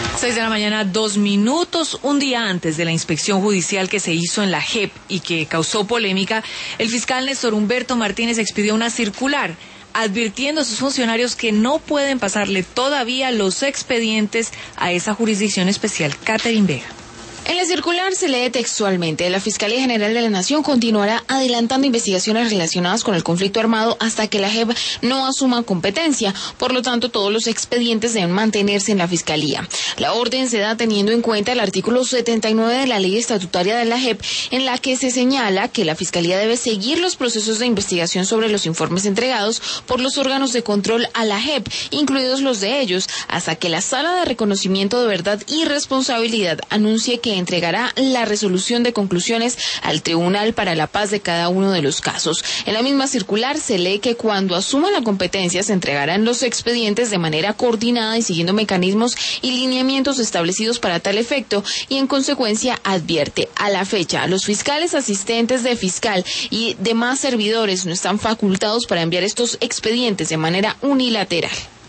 6 de la mañana, 2 minutos. Un día antes de la inspección judicial que se hizo en la JEP y que causó polémica, el fiscal Néstor Humberto Martínez expidió una circular advirtiendo a sus funcionarios que no pueden pasarle todavía los expedientes a esa jurisdicción especial. Catherine Vega. En la circular se lee textualmente: la Fiscalía General de la Nación continuará adelantando investigaciones relacionadas con el conflicto armado hasta que la JEP no asuma competencia. Por lo tanto, todos los expedientes deben mantenerse en la Fiscalía. La orden se da teniendo en cuenta el artículo 79 de la Ley Estatutaria de la JEP, en la que se señala que la Fiscalía debe seguir los procesos de investigación sobre los informes entregados por los órganos de control a la JEP, incluidos los de ellos, hasta que la Sala de Reconocimiento de Verdad y Responsabilidad anuncie que entregará la resolución de conclusiones al Tribunal para la Paz de cada uno de los casos. En la misma circular se lee que cuando asuma la competencia se entregarán los expedientes de manera coordinada y siguiendo mecanismos y lineamientos establecidos para tal efecto, y en consecuencia advierte: a la fecha, los fiscales asistentes de fiscal y demás servidores no están facultados para enviar estos expedientes de manera unilateral.